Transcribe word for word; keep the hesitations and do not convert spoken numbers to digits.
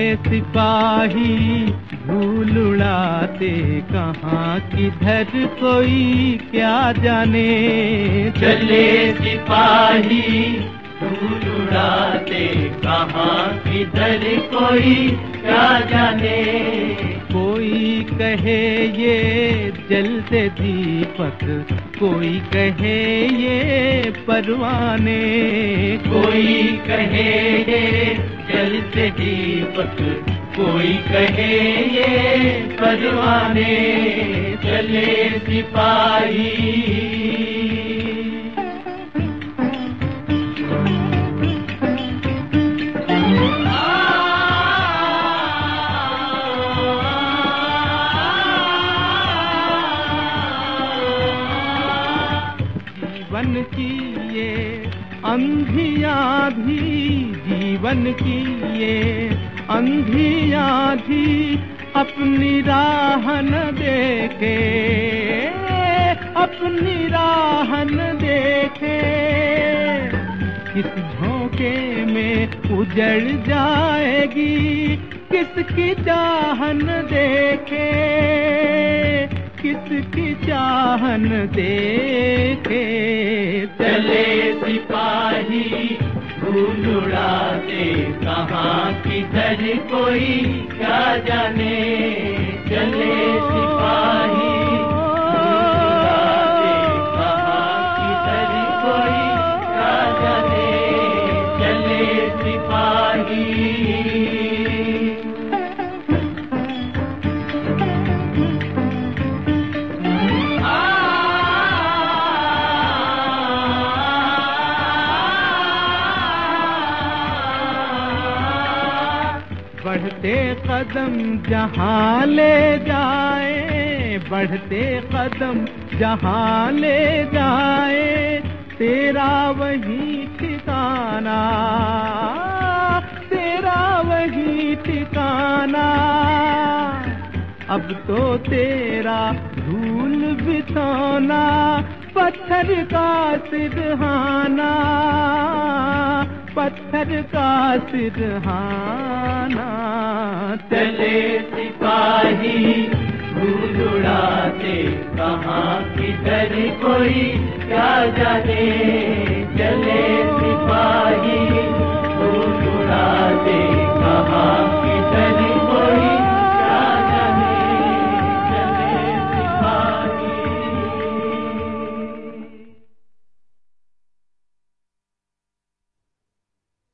सिपाही धूल उड़ाते कहाँ किधर कोई क्या जाने। चले सिपाही धूल उड़ाते कहाँ किधर कोई क्या जाने। कोई कहे ये जलते दीपक, कोई कहे ये परवाने। कोई कहे ये जलते दीपक, कोई कहे ये परवाने। चले सिपाही जीवन की ये अंधियाँ भी, जीवन की ये अंधियाँ भी अपनी राह न देखे, अपनी राह न देखे। किस झोंके में उजड़ जाएगी, किसकी चाहन देखे, किसकी चाहन देखे। चले सिपाही धूल उड़ाते कहाँ किधर कोई क्या जाने। चले सिपाही धूल उड़ाते कहाँ किधर कोई क्या जाने। चले सिपाही बढ़ते कदम जहाँ ले जाए, बढ़ते कदम जहाँ ले जाए, तेरा वही ठिकाना, तेरा वही ठिकाना। अब तो तेरा धूल बिछौना, पत्थर का सिरहाना, पत्थर का सिरहाना। चले सिपाही धूल उड़ाते कहाँ किधर कोई क्या जाने। चले सिपाही